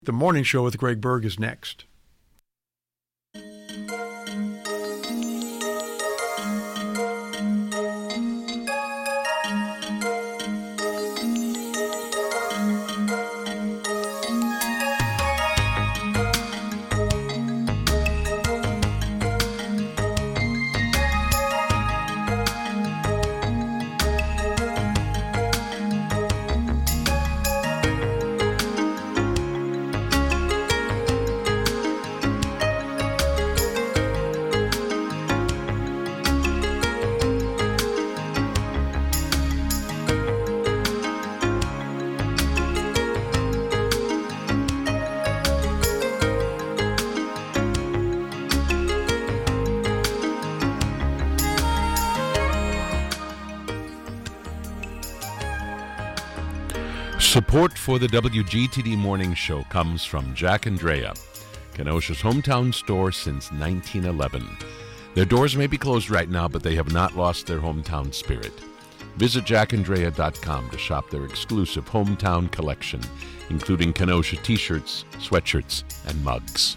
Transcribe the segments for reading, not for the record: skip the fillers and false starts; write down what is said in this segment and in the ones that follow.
The Morning Show with Greg Berg is next. Support for the WGTD Morning Show comes from Jack Andrea, Kenosha's hometown store since 1911. Their doors may be closed right now, but they have not lost their hometown spirit. Visit jackandrea.com to shop their exclusive hometown collection, including Kenosha t-shirts, sweatshirts, and mugs.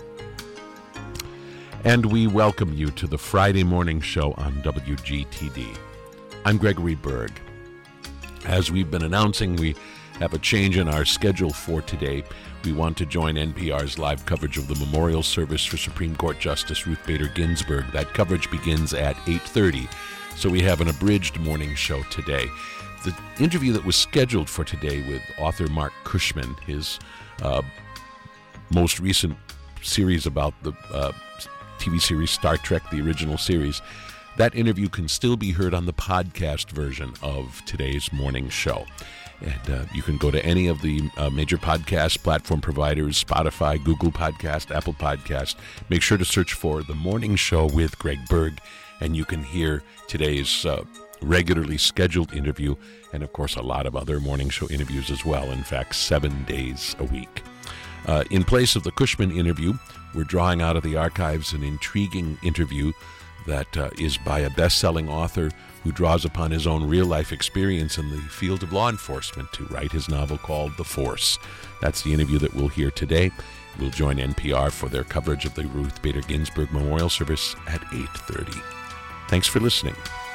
And we welcome you to the Friday Morning Show on WGTD. I'm Gregory Berg. As we've been announcing, we have a change in our schedule for today. We want to join NPR's live coverage of the memorial service for Supreme Court Justice Ruth Bader Ginsburg. That coverage begins at 8:30, so we have an abridged morning show today. The interview that was scheduled for today with author Mark Cushman, his most recent series about the TV series Star Trek, the original series, that interview can still be heard on the podcast version of today's morning show. And you can go to any of the major podcast platform providers, Spotify, Google Podcast, Apple Podcast. Make sure to search for The Morning Show with Greg Berg, and you can hear today's regularly scheduled interview, and of course a lot of other morning show interviews as well. In fact, 7 days a week. In place of the Cushman interview, we're drawing out of the archives an intriguing interview that is by a best-selling author who draws upon his own real-life experience in the field of law enforcement to write his novel called The Force. That's the interview that we'll hear today. We'll join NPR for their coverage of the Ruth Bader Ginsburg Memorial Service at 8:30. Thanks for listening.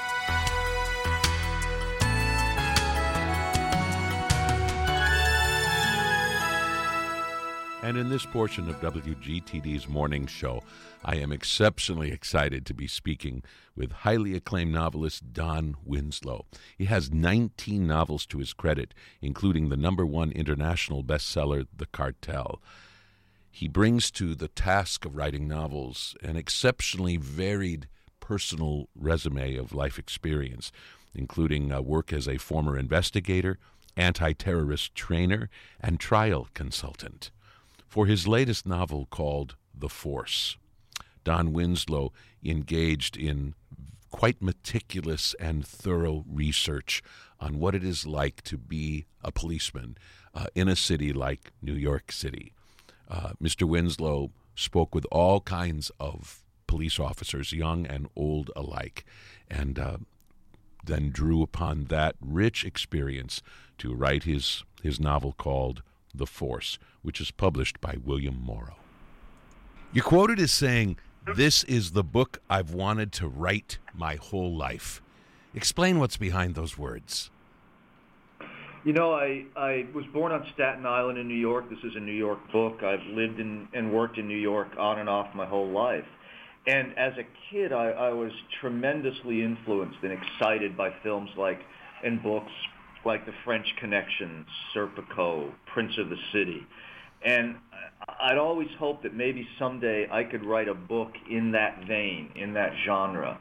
And in this portion of WGTD's morning show, I am exceptionally excited to be speaking with highly acclaimed novelist Don Winslow. He has 19 novels to his credit, including the #1 international bestseller, The Cartel. He brings to the task of writing novels an exceptionally varied personal resume of life experience, including work as a former investigator, anti-terrorist trainer, and trial consultant. For his latest novel called The Force, Don Winslow engaged in quite meticulous and thorough research on what it is like to be a policeman in a city like New York City. Mr. Winslow spoke with all kinds of police officers, young and old alike, and then drew upon that rich experience to write his novel called The Force, which is published by William Morrow. You're quoted as saying, "This is the book I've wanted to write my whole life." Explain what's behind those words. You know, I was born on Staten Island in New York. This is a New York book. I've lived and worked in New York on and off my whole life. And as a kid, I was tremendously influenced and excited by films and books like The French Connection, Serpico, Prince of the City. And I'd always hoped that maybe someday I could write a book in that vein, in that genre.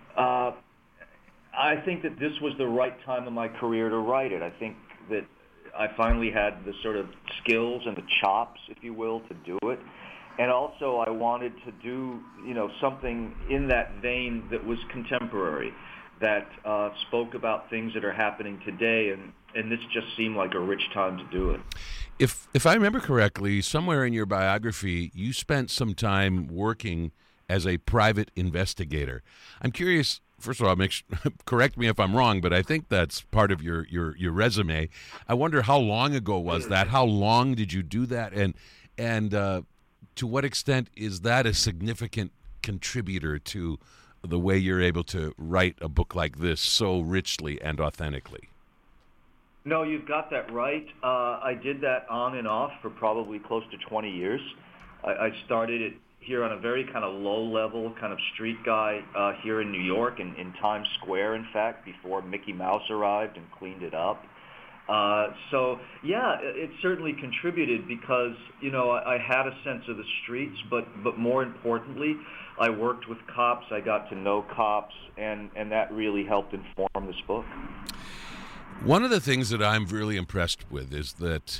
I think that this was the right time in my career to write it. I think that I finally had the sort of skills and the chops, if you will, to do it. And also I wanted to do, something in that vein that was contemporary, that spoke about things that are happening today, and this just seemed like a rich time to do it. If I remember correctly, somewhere in your biography, you spent some time working as a private investigator. I'm curious, first of all, correct me if I'm wrong, but I think that's part of your resume. I wonder how long ago was that? How long did you do that? And to what extent is that a significant contributor to the way you're able to write a book like this so richly and authentically? No, you've got that right. I did that on and off for probably close to 20 years. I started it here on a very kind of low-level kind of street guy here in New York, in Times Square, in fact, before Mickey Mouse arrived and cleaned it up. So, yeah, it certainly contributed because, I had a sense of the streets, but more importantly, I worked with cops, I got to know cops, and that really helped inform this book. One of the things that I'm really impressed with is that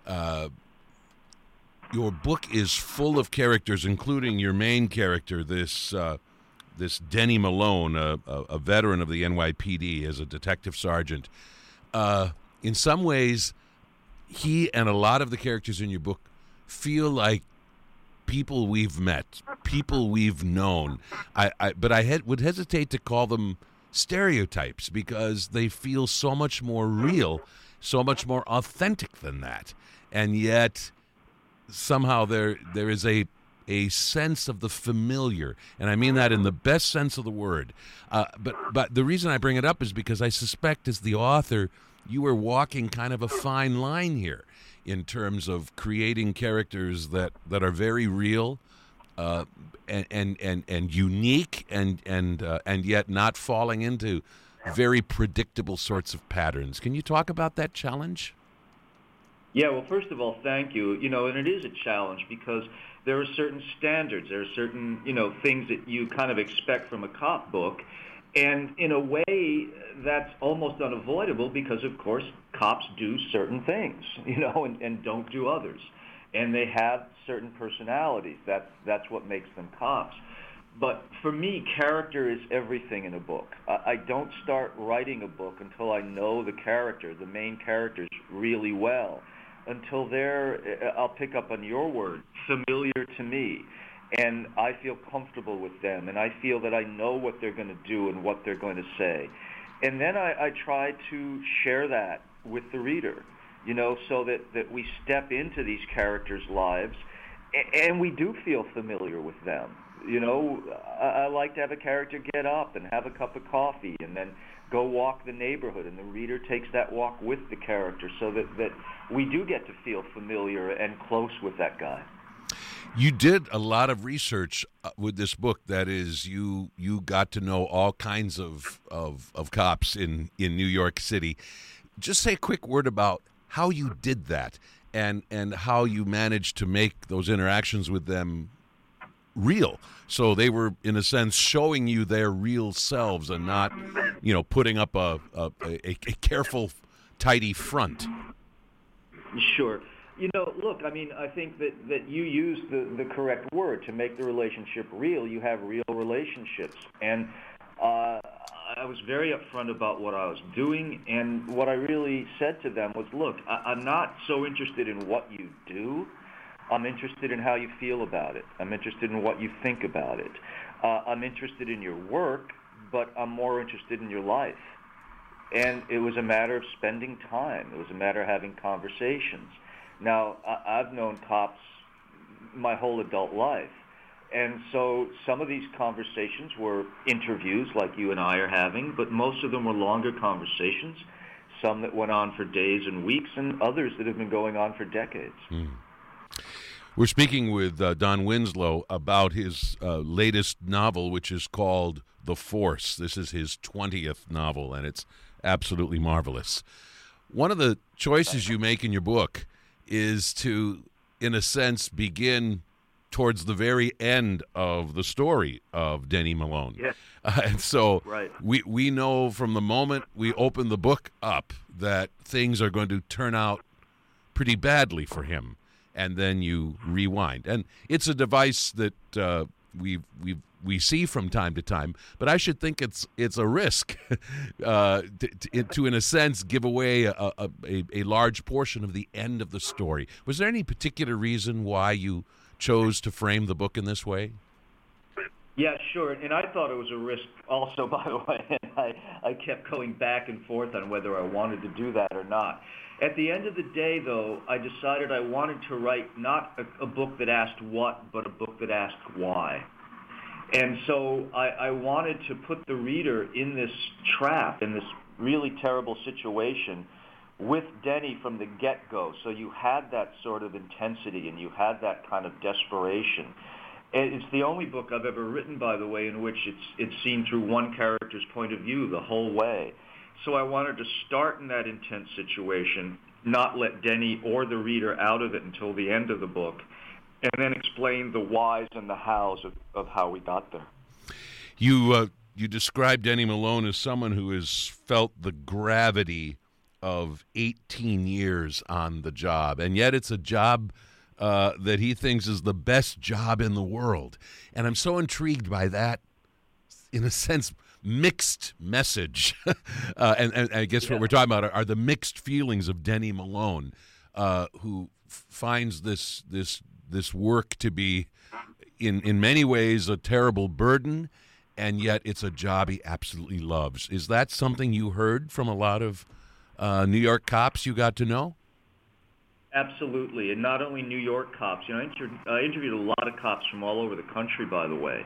your book is full of characters, including your main character, this Denny Malone, a veteran of the NYPD as a detective sergeant. In some ways, he and a lot of the characters in your book feel like people we've met, people we've known. But I would hesitate to call them stereotypes because they feel so much more real, so much more authentic than that. And yet somehow there is a sense of the familiar, and I mean that in the best sense of the word. But the reason I bring it up is because I suspect as the author you are walking kind of a fine line here in terms of creating characters that are very real, and unique, and yet not falling into very predictable sorts of patterns. Can you talk about that challenge? Yeah, well, first of all, thank you. And it is a challenge because there are certain standards, there are certain, things that you kind of expect from a cop book. And in a way, that's almost unavoidable because, of course, cops do certain things, and don't do others. And they have certain personalities. That's what makes them cops. But for me, character is everything in a book. I don't start writing a book until I know the character, the main characters, really well. Until they're, I'll pick up on your word, familiar to me. And I feel comfortable with them, and I feel that I know what they're going to do and what they're going to say. And then I try to share that with the reader, so that we step into these characters' lives, and we do feel familiar with them. I like to have a character get up and have a cup of coffee and then go walk the neighborhood, and the reader takes that walk with the character so that we do get to feel familiar and close with that guy. You did a lot of research with this book. That is, you got to know all kinds of cops in New York City. Just say a quick word about how you did that and how you managed to make those interactions with them real. So they were, in a sense, showing you their real selves and not, putting up a careful, tidy front. Sure. Look, I think that you used the correct word. To make the relationship real, you have real relationships. And I was very upfront about what I was doing, and what I really said to them was, look, I'm not so interested in what you do. I'm interested in how you feel about it. I'm interested in what you think about it. I'm interested in your work, but I'm more interested in your life. And it was a matter of spending time. It was a matter of having conversations. Now, I've known cops my whole adult life, and so some of these conversations were interviews like you and I are having, but most of them were longer conversations, some that went on for days and weeks, and others that have been going on for decades. We're speaking with Don Winslow about his latest novel, which is called The Force. This is his 20th novel, and it's absolutely marvelous. One of the choices you make in your book is to, in a sense, begin towards the very end of the story of Denny Malone. Yes. And so right. we know from the moment we open the book up that things are going to turn out pretty badly for him, and then you rewind. And it's a device that we see from time to time, but I should think it's a risk to in a sense give away a large portion of the end of the story. Was there any particular reason why you chose to frame the book in this way? Yeah, sure. And I thought it was a risk also, by the way. And I kept going back and forth on whether I wanted to do that or not. At the end of the day, though, I decided I wanted to write not a book that asked what, but a book that asked why. And so I wanted to put the reader in this trap, in this really terrible situation with Denny from the get-go. So you had that sort of intensity and you had that kind of desperation. And it's the only book I've ever written, by the way, in which it's seen through one character's point of view the whole way. So I wanted to start in that intense situation, not let Denny or the reader out of it until the end of the book, and then explain the whys and the hows of how we got there. You described Denny Malone as someone who has felt the gravity of 18 years on the job, and yet it's a job that he thinks is the best job in the world. And I'm so intrigued by that, in a sense, mixed message. and I guess what we're talking about are the mixed feelings of Denny Malone, who finds this work to be, in many ways, a terrible burden, and yet it's a job he absolutely loves. Is that something you heard from a lot of New York cops you got to know? Absolutely, and not only New York cops. You know, I interviewed a lot of cops from all over the country, by the way.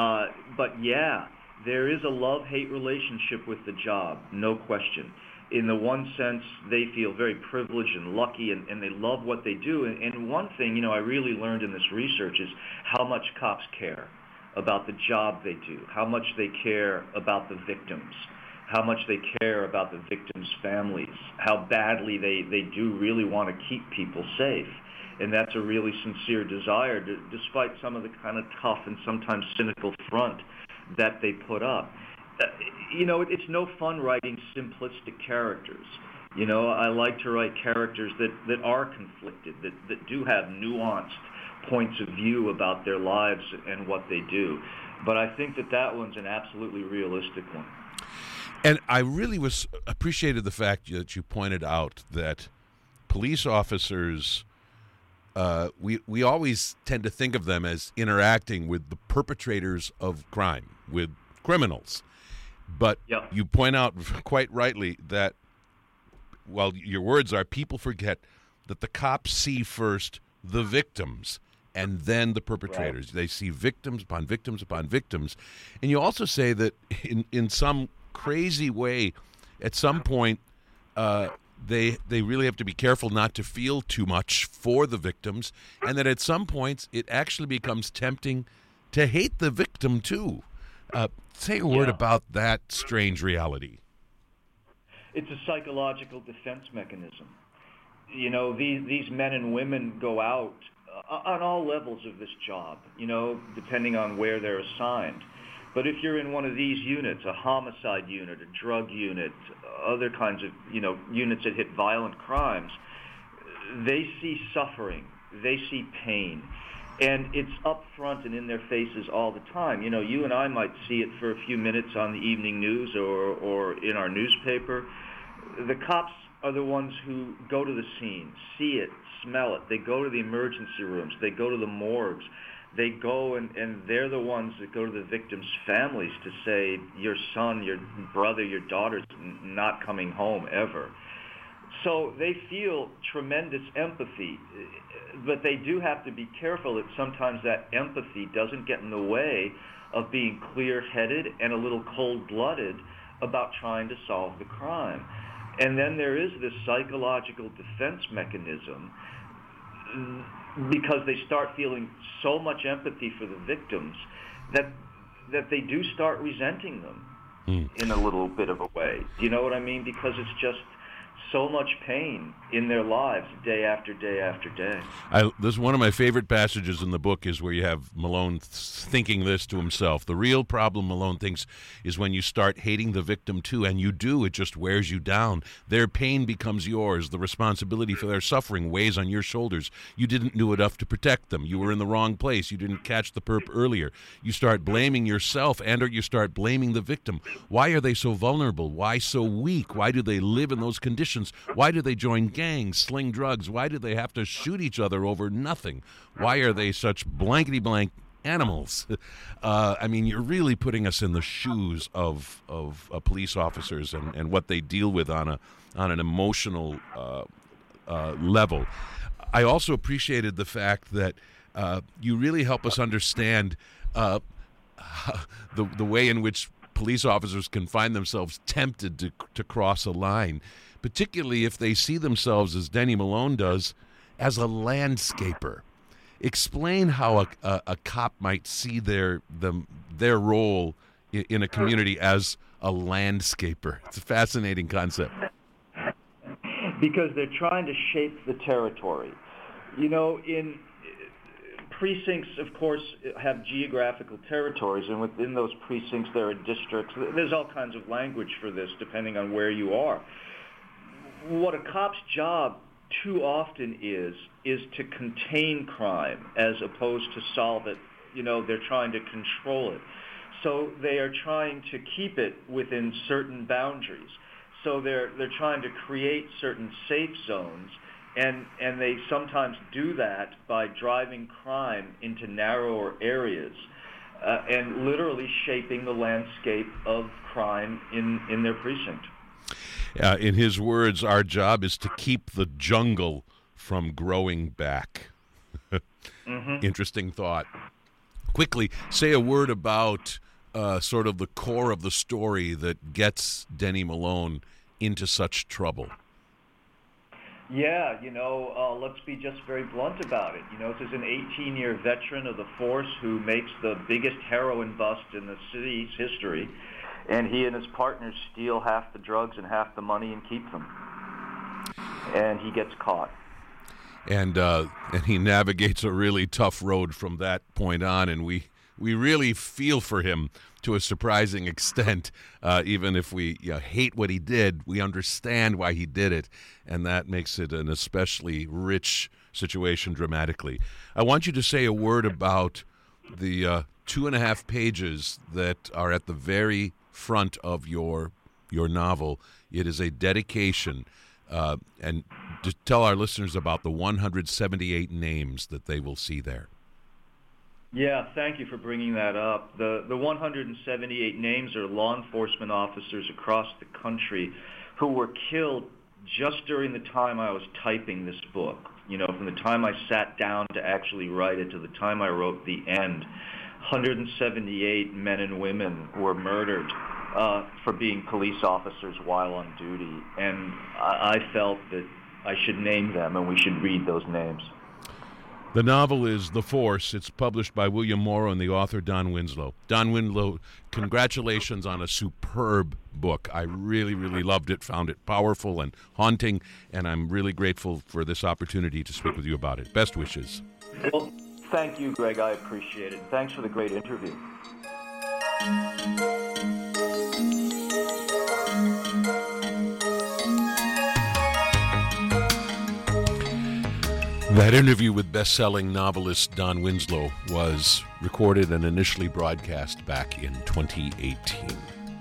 But yeah, there is a love-hate relationship with the job, no question. In the one sense, they feel very privileged and lucky, and they love what they do. And one thing, you know, I really learned in this research is how much cops care about the job they do, how much they care about the victims, how much they care about the victims' families, how badly they do really want to keep people safe. And that's a really sincere desire, despite some of the kind of tough and sometimes cynical front that they put up. You know, it's no fun writing simplistic characters. You know, I like to write characters that are conflicted, that do have nuanced points of view about their lives and what they do. But I think that one's an absolutely realistic one. And I really appreciated the fact that you pointed out that police officers, we always tend to think of them as interacting with the perpetrators of crime, with criminals. But you point out quite rightly that, well, your words are, people forget that the cops see first the victims and then the perpetrators. Right. They see victims upon victims upon victims. And you also say that in some crazy way, at some point, they really have to be careful not to feel too much for the victims, and that at some points it actually becomes tempting to hate the victim too. Say a word about that strange reality. It's a psychological defense mechanism. You know, these men and women go out on all levels of this job, you know, depending on where they're assigned. But if you're in one of these units, a homicide unit, a drug unit, other kinds of, you know, units that hit violent crimes, they see suffering, they see pain, and it's up front and in their faces all the time. You know, you and I might see it for a few minutes on the evening news or in our newspaper. The cops are the ones who go to the scene, see it, smell it. They go to the emergency rooms. They go to the morgues. They go and they're the ones that go to the victims' families to say, your son, your brother, your daughter's not coming home ever. So they feel tremendous empathy, but they do have to be careful that sometimes that empathy doesn't get in the way of being clear-headed and a little cold-blooded about trying to solve the crime. And then there is this psychological defense mechanism because they start feeling so much empathy for the victims that they do start resenting them in a little bit of a way. You know what I mean? Because it's just so much pain in their lives day after day after day. This is one of my favorite passages in the book is where you have Malone thinking this to himself. The real problem, Malone thinks, is when you start hating the victim too, and you do, it just wears you down. Their pain becomes yours. The responsibility for their suffering weighs on your shoulders. You didn't do enough to protect them. You were in the wrong place. You didn't catch the perp earlier. You start blaming yourself and or you start blaming the victim. Why are they so vulnerable? Why so weak? Why do they live in those conditions? Why do they join gangs, sling drugs? Why do they have to shoot each other over nothing? Why are they such blankety-blank animals. I mean, you're really putting us in the shoes of police officers and what they deal with on an emotional level. I also appreciated the fact that you really help us understand the way in which police officers can find themselves tempted to cross a line, particularly if they see themselves, as Denny Malone does, as a landscaper. Explain how a cop might see their role in a community as a landscaper. It's a fascinating concept. Because they're trying to shape the territory. In precincts, of course, have geographical territories, and within those precincts there are districts. There's all kinds of language for this, depending on where you are. What a cop's job too often is to contain crime as opposed to solve it. They're trying to control it. So they are trying to keep it within certain boundaries. So they're trying to create certain safe zones, and they sometimes do that by driving crime into narrower areas and literally shaping the landscape of crime in their precinct. In his words, our job is to keep the jungle from growing back. Mm-hmm. Interesting thought. Quickly, say a word about sort of the core of the story that gets Denny Malone into such trouble. Yeah, let's be just very blunt about it. This is an 18-year veteran of the force who makes the biggest heroin bust in the city's history, and he and his partners steal half the drugs and half the money and keep them. And he gets caught. And he navigates a really tough road from that point on, and we really feel for him to a surprising extent. Even if we hate what he did, we understand why he did it, and that makes it an especially rich situation dramatically. I want you to say a word about the 2.5 pages that are at the very front of your novel. It is a dedication, and to tell our listeners about the 178 names that they will see there. Yeah, thank you for bringing that up. The 178 names are law enforcement officers across the country who were killed just during the time I was typing this book. From the time I sat down to actually write it to the time I wrote the end, 178 men and women were murdered for being police officers while on duty. And I felt that I should name them and we should read those names. The novel is The Force. It's published by William Morrow and the author Don Winslow. Don Winslow, congratulations on a superb book. I really, really loved it, found it powerful and haunting, and I'm really grateful for this opportunity to speak with you about it. Best wishes. Well, thank you, Greg. I appreciate it. Thanks for the great interview. That interview with best-selling novelist Don Winslow was recorded and initially broadcast back in 2018.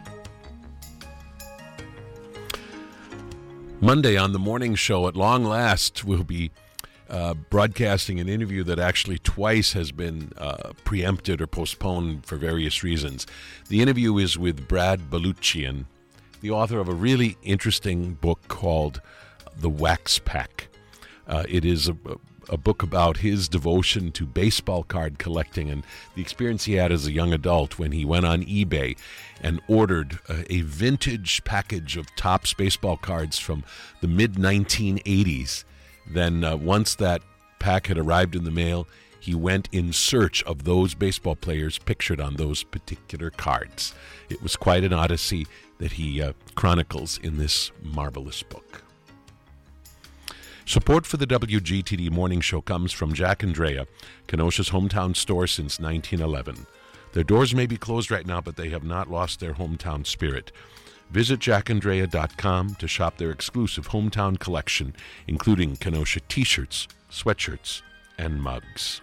Monday on the morning show, at long last, we'll be broadcasting an interview that actually twice has been preempted or postponed for various reasons. The interview is with Brad Baluchian, the author of a really interesting book called The Wax Pack. It is a book about his devotion to baseball card collecting and the experience he had as a young adult when he went on eBay and ordered a vintage package of Topps baseball cards from the mid-1980s. Then once that pack had arrived in the mail, he went in search of those baseball players pictured on those particular cards. It was quite an odyssey that he chronicles in this marvelous book. Support for the WGTD Morning Show comes from Jack and Drea, Kenosha's hometown store since 1911. Their doors may be closed right now, but they have not lost their hometown spirit. Visit jackandrea.com to shop their exclusive hometown collection, including Kenosha t-shirts, sweatshirts, and mugs.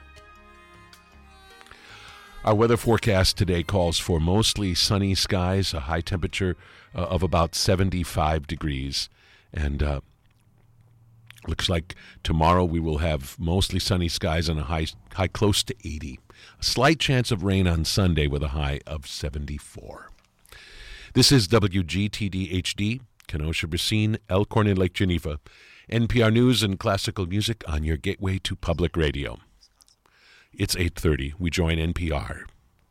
Our weather forecast today calls for mostly sunny skies, a high temperature of about 75 degrees, and Looks like tomorrow we will have mostly sunny skies and a high close to 80. A slight chance of rain on Sunday with a high of 74. This is WGTD HD, Kenosha, Racine, Elkhorn, and Lake Geneva. NPR News and classical music on your gateway to public radio. It's 8:30. We join NPR.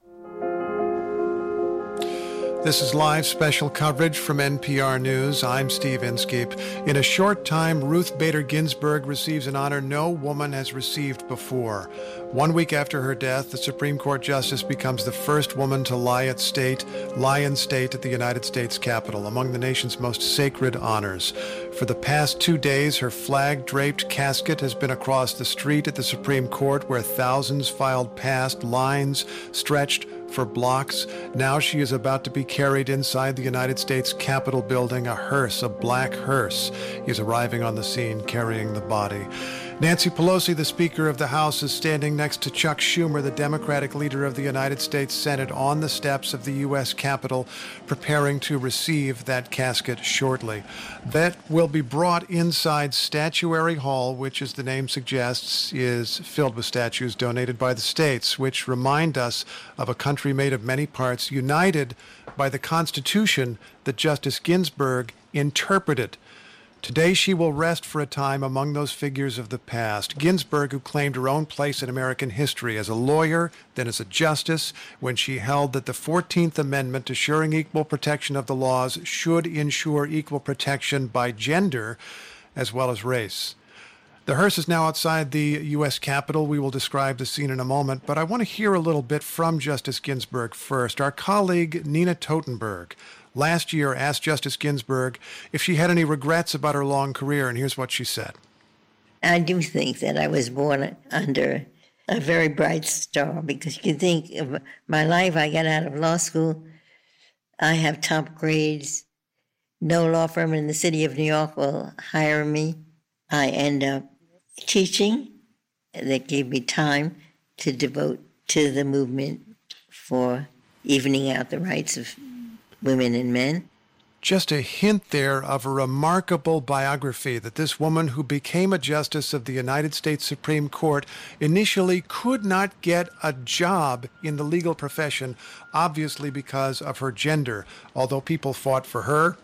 This is live special coverage from NPR News. I'm Steve Inskeep. In a short time, Ruth Bader Ginsburg receives an honor no woman has received before. 1 week after her death, the Supreme Court Justice becomes the first woman to lie in state at the United States Capitol, among the nation's most sacred honors. For the past 2 days, her flag-draped casket has been across the street at the Supreme Court, where thousands filed past, lines stretched for blocks. Now she is about to be carried inside the United States Capitol building, a hearse, a black hearse. He is arriving on the scene carrying the body. Nancy Pelosi, the Speaker of the House, is standing next to Chuck Schumer, the Democratic leader of the United States Senate, on the steps of the U.S. Capitol, preparing to receive that casket shortly. That will be brought inside Statuary Hall, which, as the name suggests, is filled with statues donated by the states, which remind us of a country made of many parts, united by the Constitution that Justice Ginsburg interpreted. Today she will rest for a time among those figures of the past. Ginsburg, who claimed her own place in American history as a lawyer, then as a justice, when she held that the 14th Amendment, assuring equal protection of the laws, should ensure equal protection by gender as well as race. The hearse is now outside the U.S. Capitol. We will describe the scene in a moment, but I want to hear a little bit from Justice Ginsburg first. Our colleague Nina Totenberg last year asked Justice Ginsburg if she had any regrets about her long career, and here's what she said. I do think that I was born under a very bright star, because you can think of my life. I got out of law school. I have top grades. No law firm in the city of New York will hire me. I end up teaching. That gave me time to devote to the movement for evening out the rights of women and men. Just a hint there of a remarkable biography that this woman who became a justice of the United States Supreme Court initially could not get a job in the legal profession, obviously because of her gender, although people fought for her,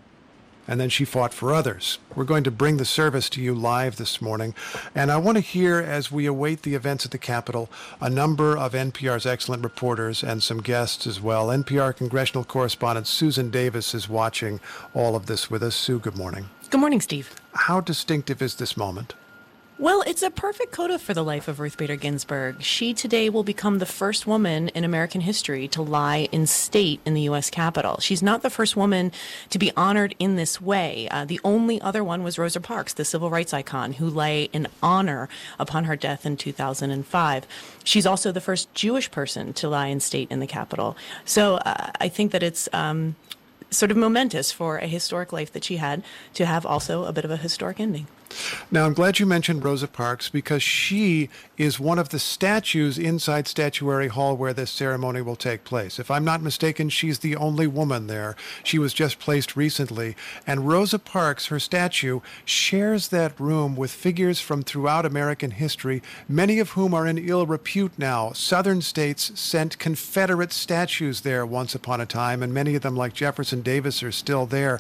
and then she fought for others. We're going to bring the service to you live this morning, and I want to hear, as we await the events at the Capitol, a number of NPR's excellent reporters and some guests as well. NPR congressional correspondent Susan Davis is watching all of this with us. Sue, good morning. Good morning, Steve. How distinctive is this moment? Well, it's a perfect coda for the life of Ruth Bader Ginsburg. She today will become the first woman in American history to lie in state in the U.S. Capitol. She's not the first woman to be honored in this way. The only other one was Rosa Parks, the civil rights icon, who lay in honor upon her death in 2005. She's also the first Jewish person to lie in state in the Capitol. So I think that it's sort of momentous for a historic life that she had to have also a bit of a historic ending. Now, I'm glad you mentioned Rosa Parks, because she is one of the statues inside Statuary Hall where this ceremony will take place. If I'm not mistaken, she's the only woman there. She was just placed recently. And Rosa Parks, her statue, shares that room with figures from throughout American history, many of whom are in ill repute now. Southern states sent Confederate statues there once upon a time, and many of them, like Jefferson Davis, are still there.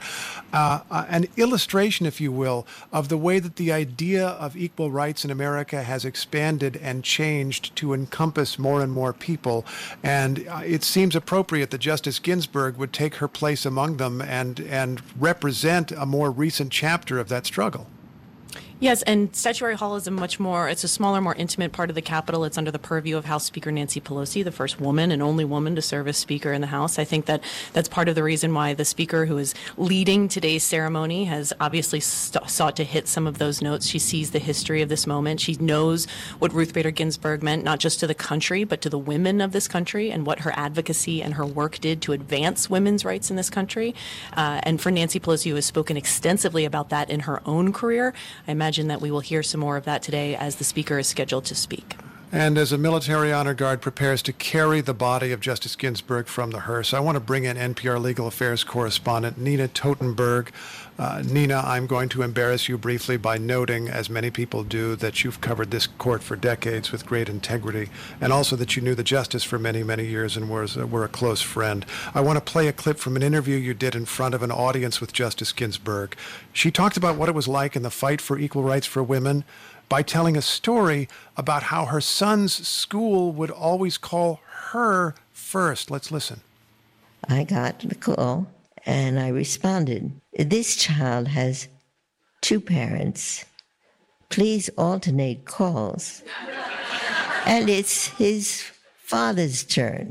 An illustration, if you will, of the way that the idea of equal rights in America has expanded and changed to encompass more and more people. And it seems appropriate that Justice Ginsburg would take her place among them and represent a more recent chapter of that struggle. Yes, and Statuary Hall is it's a smaller, more intimate part of the Capitol. It's under the purview of House Speaker Nancy Pelosi, the first woman and only woman to serve as Speaker in the House. I think that that's part of the reason why the Speaker, who is leading today's ceremony, has obviously sought to hit some of those notes. She sees the history of this moment. She knows what Ruth Bader Ginsburg meant, not just to the country, but to the women of this country, and what her advocacy and her work did to advance women's rights in this country. And for Nancy Pelosi, who has spoken extensively about that in her own career, I imagine that we will hear some more of that today as the Speaker is scheduled to speak. And as a military honor guard prepares to carry the body of Justice Ginsburg from the hearse, I want to bring in NPR Legal Affairs correspondent Nina Totenberg. Nina, I'm going to embarrass you briefly by noting, as many people do, that you've covered this court for decades with great integrity, and also that you knew the justice for many, many years and were a close friend. I want to play a clip from an interview you did in front of an audience with Justice Ginsburg. She talked about what it was like in the fight for equal rights for women by telling a story about how her son's school would always call her first. Let's listen. I got the call and I responded. This child has 2 parents. Please alternate calls. And it's his father's turn.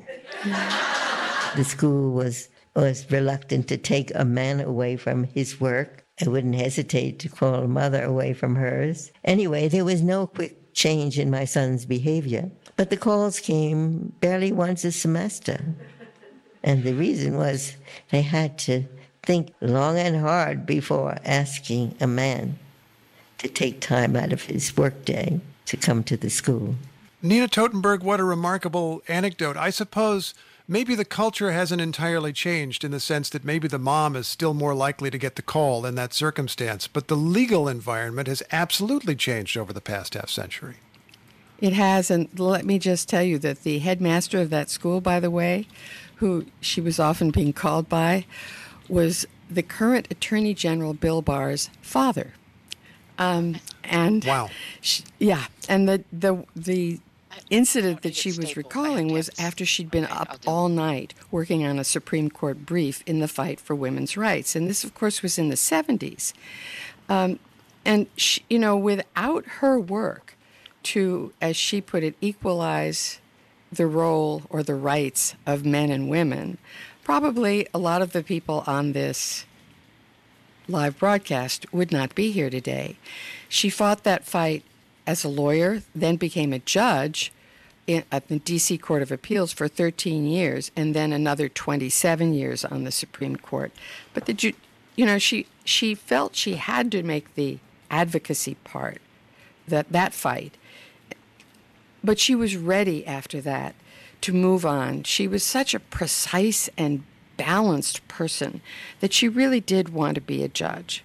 The school was reluctant to take a man away from his work. I wouldn't hesitate to call a mother away from hers. Anyway, there was no quick change in my son's behavior, but the calls came barely once a semester. And the reason was they had to think long and hard before asking a man to take time out of his workday to come to the school. Nina Totenberg, what a remarkable anecdote. I suppose maybe the culture hasn't entirely changed in the sense that maybe the mom is still more likely to get the call in that circumstance, but the legal environment has absolutely changed over the past half century. It has, and let me just tell you that the headmaster of that school, by the way, who she was often being called by, was the current Attorney General Bill Barr's father. And wow. And the incident that she was recalling was after she'd been up all night working on a Supreme Court brief in the fight for women's rights. And this, of course, was in the 70s. And, she, without her work to, as she put it, equalize the role or the rights of men and women, probably a lot of the people on this live broadcast would not be here today. She fought that fight as a lawyer, then became a judge at the D.C. Court of Appeals for 13 years, and then another 27 years on the Supreme Court. But she felt she had to make the advocacy part, that fight. But she was ready after that to move on. She was such a precise and balanced person that she really did want to be a judge.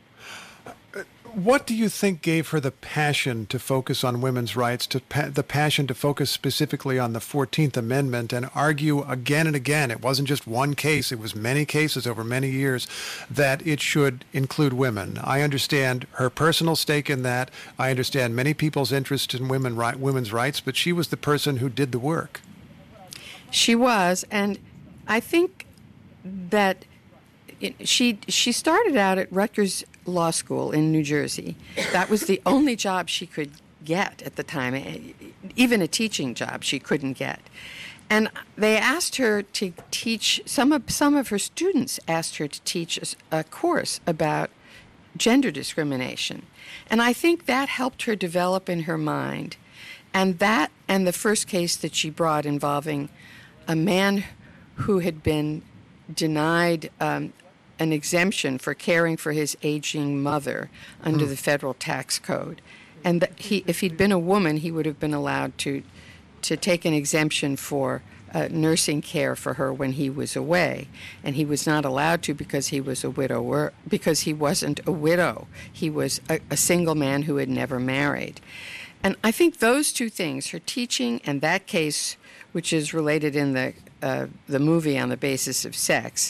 What do you think gave her the passion to focus on women's rights, the passion to focus specifically on the 14th Amendment and argue again and again, it wasn't just one case, it was many cases over many years, that it should include women? I understand her personal stake in that. I understand many people's interest in women's rights, but she was the person who did the work. She was, and I think that she started out at Rutgers Law School in New Jersey. That was the only job she could get at the time. Even a teaching job she couldn't get. And they asked her to teach, some of her students asked her to teach a course about gender discrimination. And I think that helped her develop in her mind. And that, and the first case that she brought involving a man who had been denied an exemption for caring for his aging mother under the federal tax code. And that if he'd been a woman, he would have been allowed to take an exemption for nursing care for her when he was away. And he was not allowed to because he was a widower, because he wasn't a widow. He was a single man who had never married. And I think those two things, her teaching and that case, which is related in the movie On the Basis of Sex,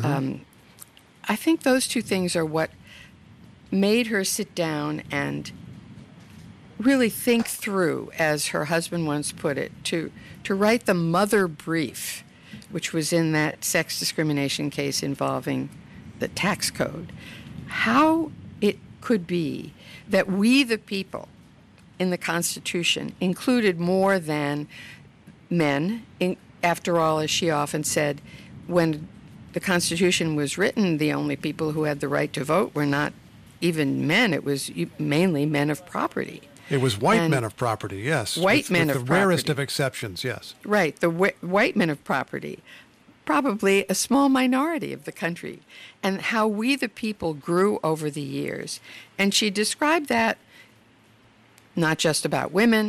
I think those two things are what made her sit down and really think through, as her husband once put it, to write the mother brief, which was in that sex discrimination case involving the tax code. How it could be that we, the people, in the Constitution, included more than men. After all, as she often said, when the Constitution was written, the only people who had the right to vote were not even men. It was mainly men of property. It was white men of property, yes. White men of property. The rarest of exceptions, yes. Right, the white men of property. Probably a small minority of the country. And how we, the people, grew over the years. And she described that not just about women,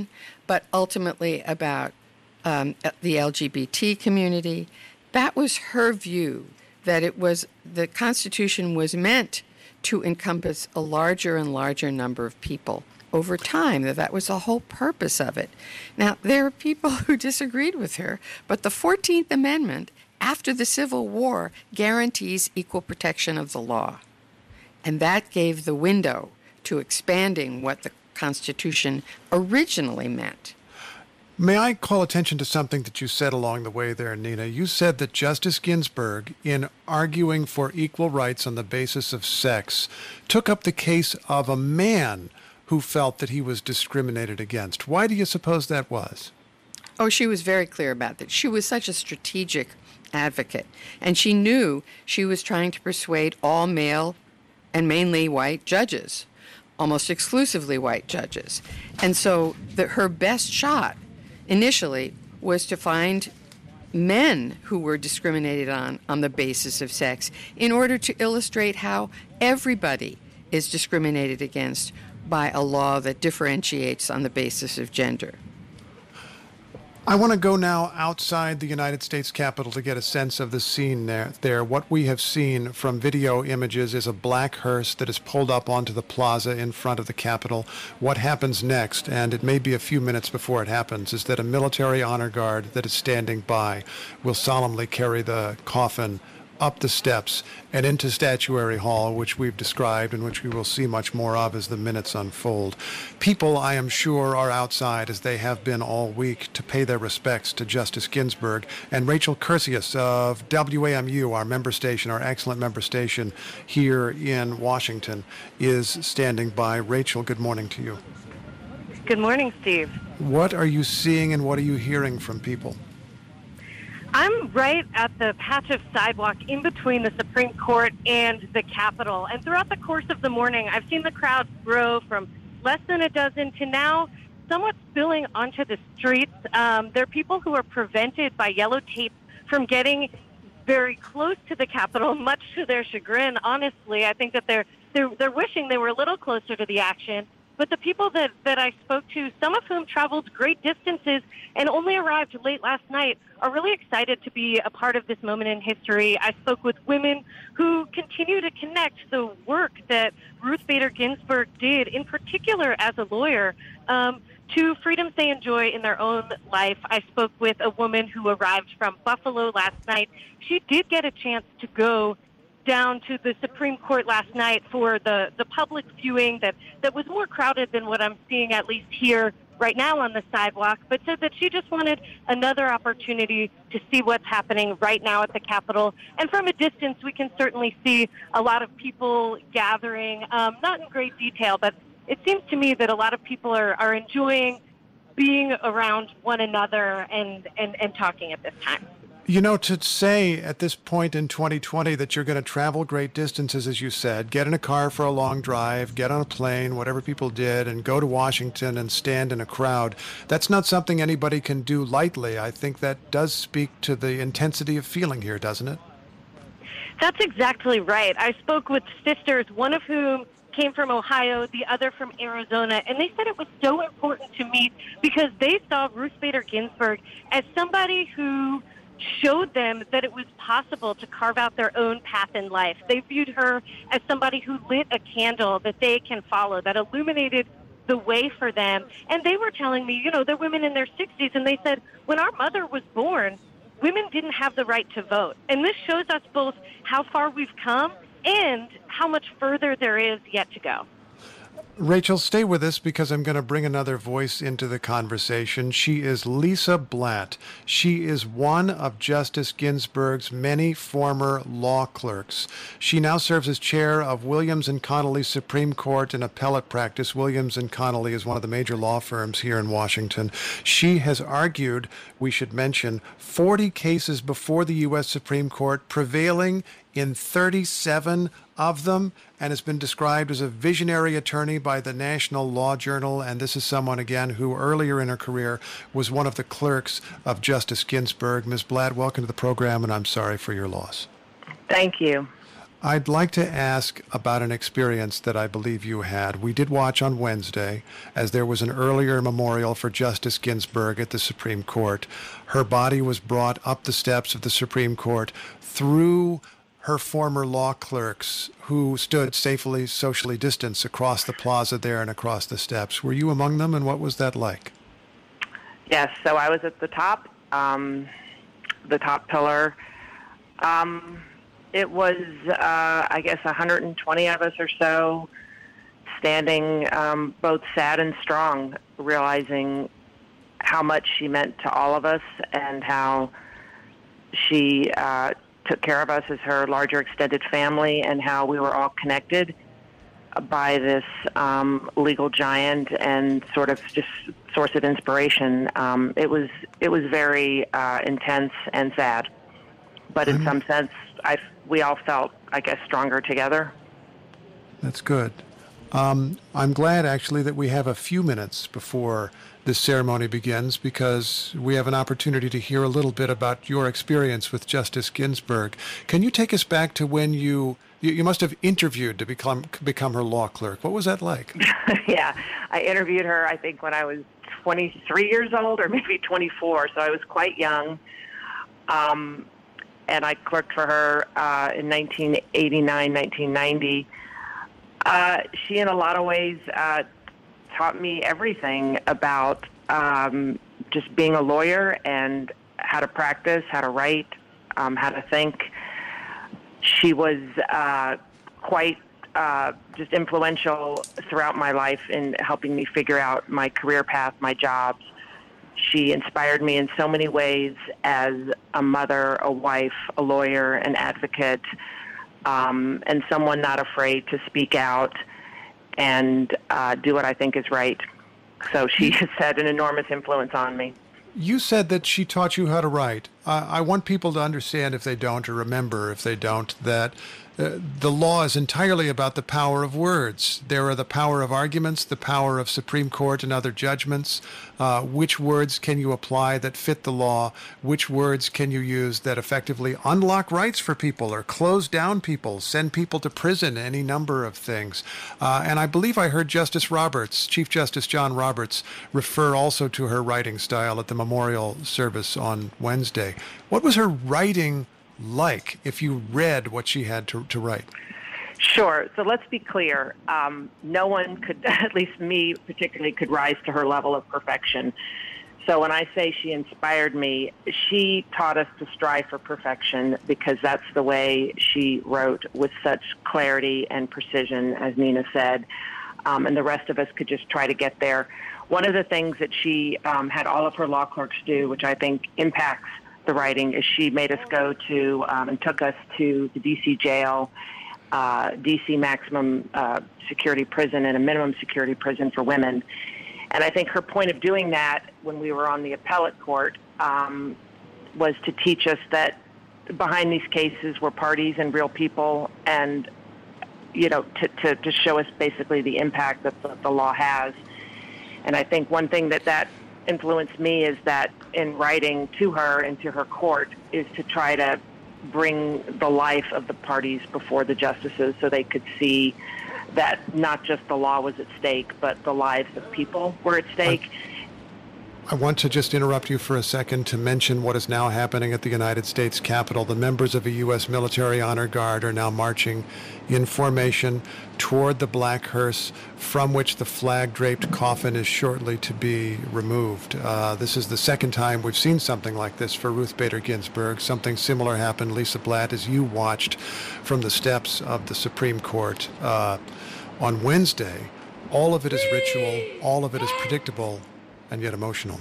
but ultimately about the LGBT community. That was her view, that the Constitution was meant to encompass a larger and larger number of people over time, that was the whole purpose of it. Now, there are people who disagreed with her, but the 14th Amendment, after the Civil War, guarantees equal protection of the law. And that gave the window to expanding what the Constitution originally meant. May I call attention to something that you said along the way there, Nina? You said that Justice Ginsburg, in arguing for equal rights on the basis of sex, took up the case of a man who felt that he was discriminated against. Why do you suppose that was? Oh, she was very clear about that. She was such a strategic advocate, and she knew she was trying to persuade all male and mainly white judges, almost exclusively white judges. And so her best shot initially was to find men who were discriminated on the basis of sex in order to illustrate how everybody is discriminated against by a law that differentiates on the basis of gender. I want to go now outside the United States Capitol to get a sense of the scene there. What we have seen from video images is a black hearse that is pulled up onto the plaza in front of the Capitol. What happens next, and it may be a few minutes before it happens, is that a military honor guard that is standing by will solemnly carry the coffin up the steps and into Statuary Hall, which we've described and which we will see much more of as the minutes unfold. People, I am sure, are outside, as they have been all week, to pay their respects to Justice Ginsburg. And Rachel Cursius of WAMU, our member station, our excellent member station here in Washington, is standing by. Rachel, good morning to you. Good morning, Steve. What are you seeing and what are you hearing from people? I'm right at the patch of sidewalk in between the Supreme Court and the Capitol. And throughout the course of the morning, I've seen the crowd grow from less than a dozen to now somewhat spilling onto the streets. There are people who are prevented by yellow tape from getting very close to the Capitol, much to their chagrin. Honestly, I think that they're wishing they were a little closer to the action. But the people that I spoke to, some of whom traveled great distances and only arrived late last night, are really excited to be a part of this moment in history. I spoke with women who continue to connect the work that Ruth Bader Ginsburg did, in particular as a lawyer, to freedoms they enjoy in their own life. I spoke with a woman who arrived from Buffalo last night. She did get a chance to go down to the Supreme Court last night for the public viewing that was more crowded than what I'm seeing, at least here right now on the sidewalk, but said that she just wanted another opportunity to see what's happening right now at the Capitol. And from a distance, we can certainly see a lot of people gathering, not in great detail, but it seems to me that a lot of people are enjoying being around one another and talking at this time. You know, to say at this point in 2020 that you're going to travel great distances, as you said, get in a car for a long drive, get on a plane, whatever people did, and go to Washington and stand in a crowd, that's not something anybody can do lightly. I think that does speak to the intensity of feeling here, doesn't it? That's exactly right. I spoke with sisters, one of whom came from Ohio, the other from Arizona, and they said it was so important to meet because they saw Ruth Bader Ginsburg as somebody who showed them that it was possible to carve out their own path in life. They viewed her as somebody who lit a candle that they can follow, that illuminated the way for them. And they were telling me, they're women in their 60s, and they said, when our mother was born, women didn't have the right to vote. And this shows us both how far we've come and how much further there is yet to go. Rachel, stay with us because I'm going to bring another voice into the conversation. She is Lisa Blatt. She is one of Justice Ginsburg's many former law clerks. She now serves as chair of Williams & Connolly Supreme Court and Appellate Practice. Williams & Connolly is one of the major law firms here in Washington. She has argued, we should mention, 40 cases before the U.S. Supreme Court, prevailing in 37 of them, and has been described as a visionary attorney by the National Law Journal. And this is someone, again, who earlier in her career was one of the clerks of Justice Ginsburg. Ms. Blatt, welcome to the program, and I'm sorry for your loss. Thank you. I'd like to ask about an experience that I believe you had. We did watch on Wednesday, as there was an earlier memorial for Justice Ginsburg at the Supreme Court. Her body was brought up the steps of the Supreme Court through her former law clerks who stood safely socially distanced across the plaza there and across the steps. Were you among them, and what was that like? Yes, so I was at the top pillar. It was, I guess, 120 of us or so standing both sad and strong, realizing how much she meant to all of us and how she took care of us as her larger extended family, and how we were all connected by this legal giant and sort of just source of inspiration. It was very intense and sad, but in some sense, we all felt, I guess, stronger together. That's good. I'm glad, actually, that we have a few minutes before this ceremony begins, because we have an opportunity to hear a little bit about your experience with Justice Ginsburg. Can you take us back to when you must have interviewed to become her law clerk? What was that like? Yeah, I interviewed her, I think, when I was 23 years old or maybe 24, so I was quite young. And I clerked for her in 1989, 1990. She, in a lot of ways, taught me everything about just being a lawyer and how to practice, how to write, how to think. She was quite just influential throughout my life in helping me figure out my career path, my jobs. She inspired me in so many ways as a mother, a wife, a lawyer, an advocate, and someone not afraid to speak out and do what I think is right. So she has had an enormous influence on me. You said that she taught you how to write. I want people to understand, if they don't, or remember if they don't, that the law is entirely about the power of words. There are the power of arguments, the power of Supreme Court and other judgments. Which words can you apply that fit the law? Which words can you use that effectively unlock rights for people or close down people, send people to prison, any number of things. And I believe I heard Justice Roberts, Chief Justice John Roberts, refer also to her writing style at the memorial service on Wednesday. What was her writing like, if you read what she had to write? Sure. So let's be clear. No one could, at least me particularly, could rise to her level of perfection. So when I say she inspired me, she taught us to strive for perfection, because that's the way she wrote, with such clarity and precision, as Nina said. And the rest of us could just try to get there. One of the things that she had all of her law clerks do, which I think impacts the writing, is she made us go to and took us to the D.C. jail, D.C. maximum security prison, and a minimum security prison for women. And I think her point of doing that when we were on the appellate court was to teach us that behind these cases were parties and real people, and, you know, to show us basically the impact that the law has. And I think one thing that influenced me is that in writing to her and to her court is to try to bring the life of the parties before the justices, so they could see that not just the law was at stake, but the lives of people were at stake. I want to just interrupt you for a second to mention what is now happening at the United States Capitol. The members of a U.S. military honor guard are now marching in formation toward the black hearse, from which the flag-draped coffin is shortly to be removed. This is the second time we've seen something like this for Ruth Bader Ginsburg. Something similar happened, Lisa Blatt, as you watched from the steps of the Supreme Court on Wednesday. All of it is ritual, all of it is predictable, and yet emotional.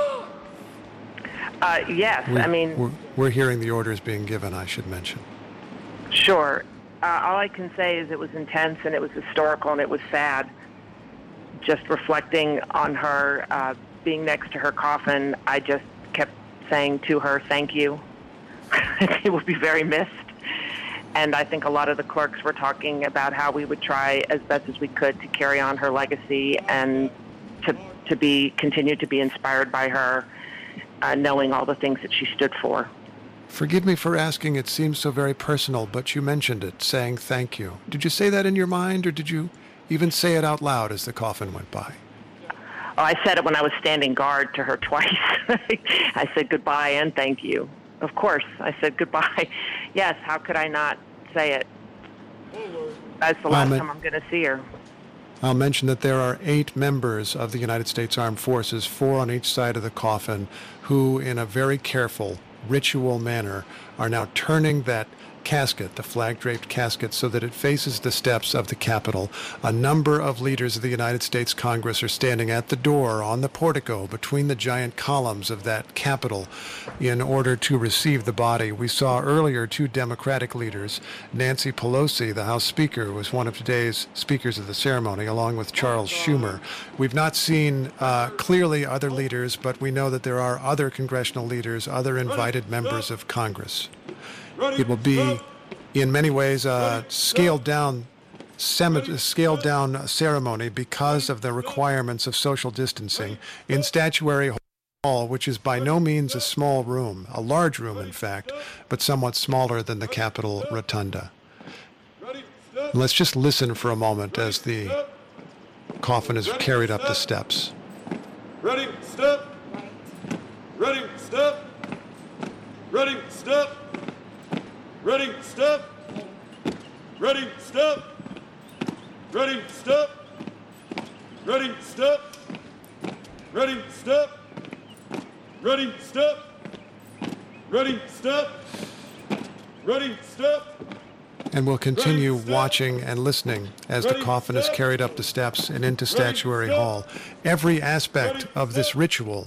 Yes, we're hearing the orders being given, I should mention. Sure. All I can say is it was intense, and it was historical, and it was sad. Just reflecting on her being next to her coffin, I just kept saying to her, thank you. It would be very missed. And I think a lot of the clerks were talking about how we would try as best as we could to carry on her legacy and to continue to be inspired by her, knowing all the things that she stood for. Forgive me for asking, it seems so very personal, but you mentioned it, saying thank you. Did you say that in your mind, or did you even say it out loud as the coffin went by? Oh, I said it when I was standing guard to her twice. I said goodbye and thank you. Of course, I said goodbye. Yes, how could I not say it? That's the last time I'm going to see her. I'll mention that there are 8 members of the United States Armed Forces, 4 on each side of the coffin, who, in a very careful, ritual manner, are now turning that casket, the flag-draped casket, so that it faces the steps of the Capitol. A number of leaders of the United States Congress are standing at the door on the portico between the giant columns of that Capitol in order to receive the body. We saw earlier 2 Democratic leaders. Nancy Pelosi, the House Speaker, was one of today's speakers of the ceremony, along with Charles Schumer. We've not seen clearly other leaders, but we know that there are other congressional leaders, other invited members of Congress. It will be, in many ways, a scaled-down ceremony because of the requirements of social distancing in Statuary Hall, which is by no means a small room, a large room, in fact, but somewhat smaller than the Capitol Rotunda. Let's just listen for a moment as the coffin is carried up the steps. Ready, step. Ready, step. Ready, step. Ready, step. Ready, step. Ready, step. Ready, step. Ready, step. Ready, step. Ready, step. Ready, step. And we'll continue watching and listening as the coffin is carried up the steps and into Statuary Hall. Every aspect of this ritual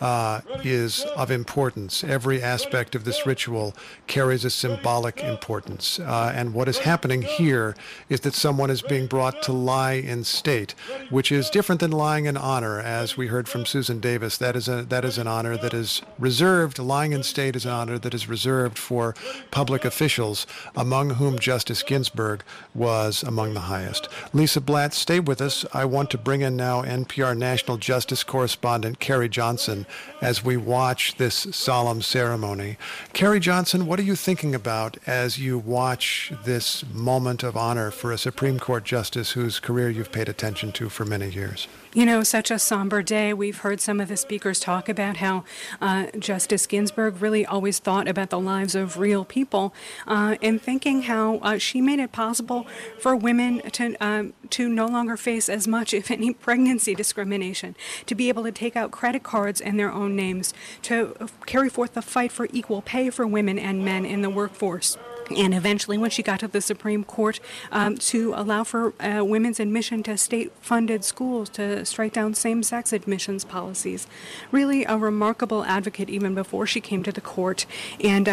is of importance. Every aspect of this ritual carries a symbolic importance. And what is happening here is that someone is being brought to lie in state, which is different than lying in honor, as we heard from Susan Davis. That is an honor that is reserved. Lying in state is an honor that is reserved for public officials, among whom Justice Ginsburg was among the highest. Lisa Blatt, stay with us. I want to bring in now NPR National Justice Correspondent Carrie Johnson as we watch this solemn ceremony. Carrie Johnson, what are you thinking about as you watch this moment of honor for a Supreme Court justice whose career you've paid attention to for many years? You know, such a somber day. We've heard some of the speakers talk about how Justice Ginsburg really always thought about the lives of real people, and thinking how she made it possible for women to no longer face as much, if any, pregnancy discrimination, to be able to take out credit cards in their own names, to carry forth the fight for equal pay for women and men in the workforce. And eventually, when she got to the Supreme Court, to allow for women's admission to state-funded schools, to strike down same-sex admissions policies. Really a remarkable advocate even before she came to the court. And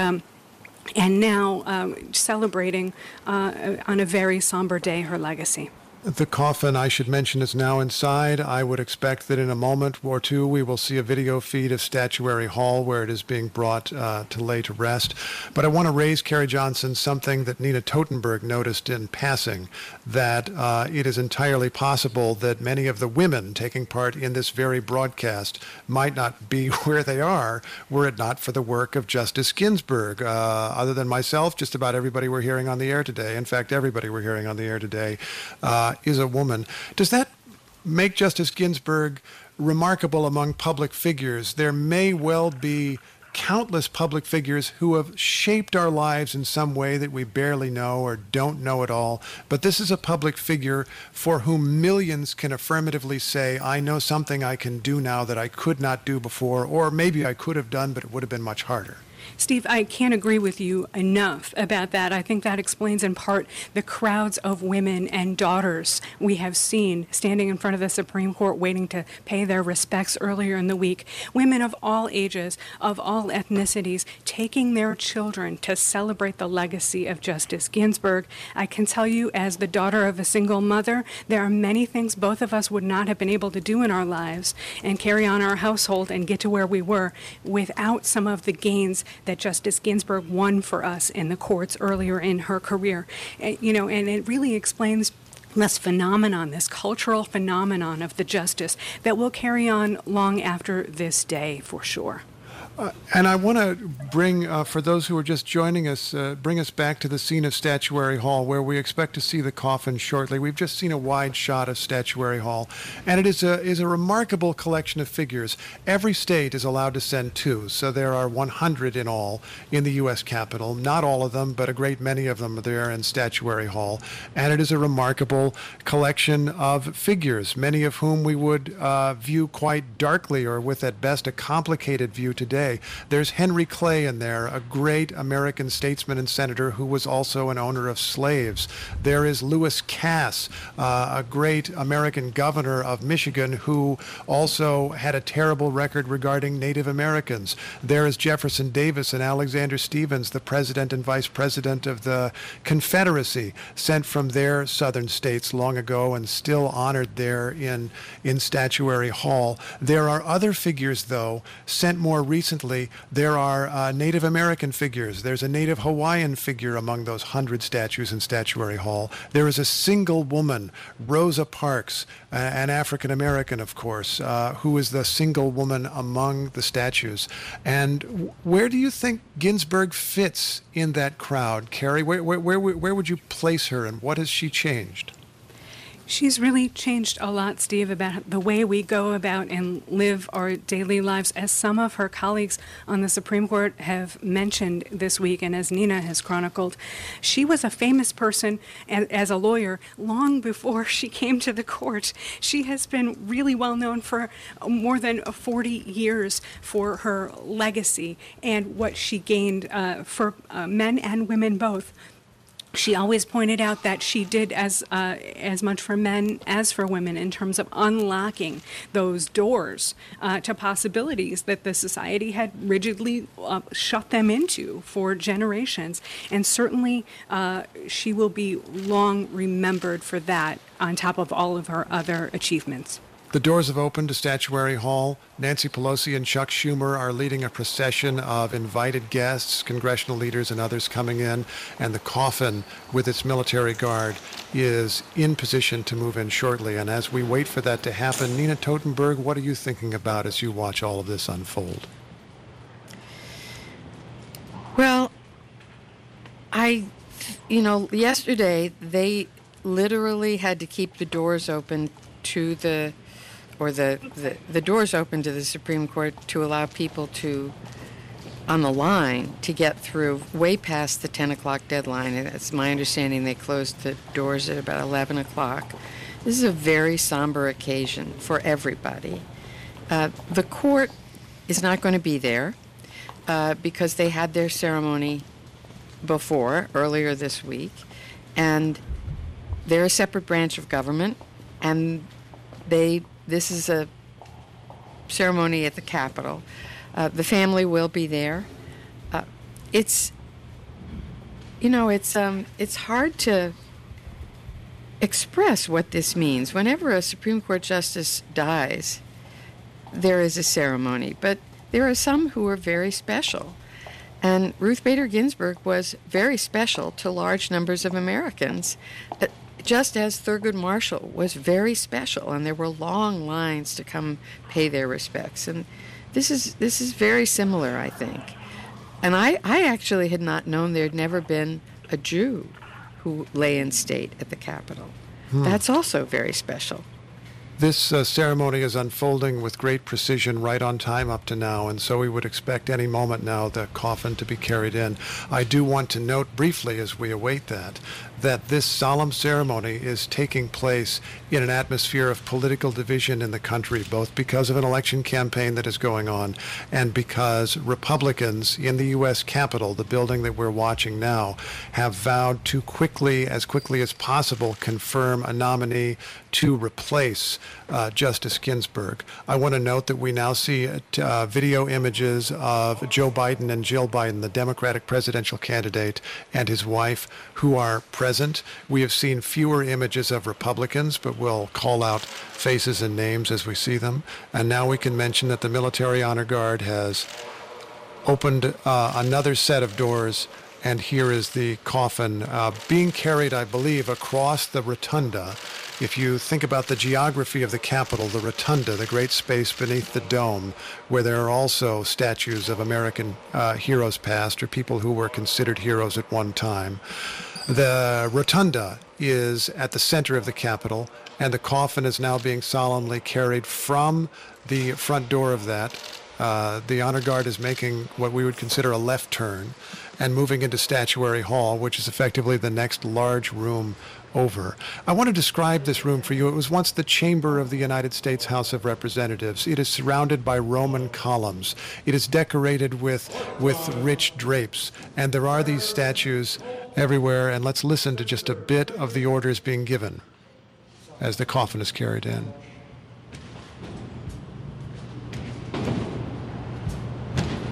now celebrating on a very somber day her legacy. The coffin, I should mention, is now inside. I would expect that in a moment or two we will see a video feed of Statuary Hall where it is being brought to lay to rest. But I want to raise, Carrie Johnson, something that Nina Totenberg noticed in passing, that it is entirely possible that many of the women taking part in this very broadcast might not be where they are were it not for the work of Justice Ginsburg. Other than myself, just about everybody we're hearing on the air today, in fact, everybody we're hearing on the air today, is a woman. Does that make Justice Ginsburg remarkable among public figures? There may well be countless public figures who have shaped our lives in some way that we barely know or don't know at all. But this is a public figure for whom millions can affirmatively say, I know something I can do now that I could not do before, or maybe I could have done, but it would have been much harder. Steve, I can't agree with you enough about that. I think that explains in part the crowds of women and daughters we have seen standing in front of the Supreme Court waiting to pay their respects earlier in the week. Women of all ages, of all ethnicities, taking their children to celebrate the legacy of Justice Ginsburg. I can tell you, as the daughter of a single mother, there are many things both of us would not have been able to do in our lives and carry on our household and get to where we were without some of the gains that Justice Ginsburg won for us in the courts earlier in her career. And it really explains this phenomenon, this cultural phenomenon of the justice that will carry on long after this day, for sure. And I want to bring, for those who are just joining us, bring us back to the scene of Statuary Hall, where we expect to see the coffin shortly. We've just seen a wide shot of Statuary Hall, and it is a remarkable collection of figures. Every state is allowed to send 2, so there are 100 in all in the U.S. Capitol. Not all of them, but a great many of them are there in Statuary Hall, and it is a remarkable collection of figures, many of whom we would view quite darkly, or with at best a complicated view today. There's Henry Clay in there, a great American statesman and senator who was also an owner of slaves. There is Lewis Cass, a great American governor of Michigan who also had a terrible record regarding Native Americans. There is Jefferson Davis and Alexander Stephens, the president and vice president of the Confederacy, sent from their southern states long ago and still honored there in Statuary Hall. There are other figures, though, sent more recently. There are Native American figures. There's a Native Hawaiian figure among those 100 statues in Statuary Hall. There is a single woman, Rosa Parks, an African American, of course, who is the single woman among the statues. And where do you think Ginsburg fits in that crowd, Carrie? Where would you place her, and what has she changed? She's really changed a lot, Steve, about the way we go about and live our daily lives, as some of her colleagues on the Supreme Court have mentioned this week, and as Nina has chronicled. She was a famous person as a lawyer long before she came to the court. She has been really well known for more than 40 years for her legacy and what she gained for men and women both. She always pointed out that she did as much for men as for women in terms of unlocking those doors to possibilities that the society had rigidly shut them into for generations. And certainly she will be long remembered for that, on top of all of her other achievements. The doors have opened to Statuary Hall. Nancy Pelosi and Chuck Schumer are leading a procession of invited guests, congressional leaders and others coming in, and the coffin with its military guard is in position to move in shortly. And as we wait for that to happen, Nina Totenberg, what are you thinking about as you watch all of this unfold? Well, yesterday they literally had to keep the doors open to the doors open to the Supreme Court to allow people to, on the line, to get through way past the 10 o'clock deadline. And it's my understanding they closed the doors at about 11 o'clock. This is a very somber occasion for everybody. The court is not going to be there because they had their ceremony earlier this week, and they're a separate branch of government, and this is a ceremony at the Capitol. The family will be there. It's hard to express what this means. Whenever a Supreme Court justice dies, there is a ceremony, but there are some who are very special. And Ruth Bader Ginsburg was very special to large numbers of Americans, just as Thurgood Marshall was very special, and there were long lines to come pay their respects. And this is very similar, I think. And I actually had not known there had never been a Jew who lay in state at the Capitol. That's also very special. This ceremony is unfolding with great precision right on time up to now, and so we would expect any moment now the coffin to be carried in. I do want to note briefly as we await that this solemn ceremony is taking place in an atmosphere of political division in the country, both because of an election campaign that is going on and because Republicans in the U.S. Capitol, the building that we're watching now, have vowed to as quickly as possible, confirm a nominee to replace Justice Ginsburg. I want to note that we now see video images of Joe Biden and Jill Biden, the Democratic presidential candidate, and his wife, who are present. We have seen fewer images of Republicans, but we'll call out faces and names as we see them. And now we can mention that the Military Honor Guard has opened another set of doors, and here is the coffin being carried, I believe, across the rotunda. If you think about the geography of the Capitol, the rotunda, the great space beneath the dome, where there are also statues of American heroes past or people who were considered heroes at one time, the rotunda is at the center of the Capitol, and the coffin is now being solemnly carried from the front door of that. The honor guard is making what we would consider a left turn and moving into Statuary Hall, which is effectively the next large room over. I want to describe this room for you. It was once the chamber of the United States House of Representatives. It is surrounded by Roman columns. It is decorated with rich drapes, and there are these statues everywhere. And let's listen to just a bit of the orders being given as the coffin is carried in.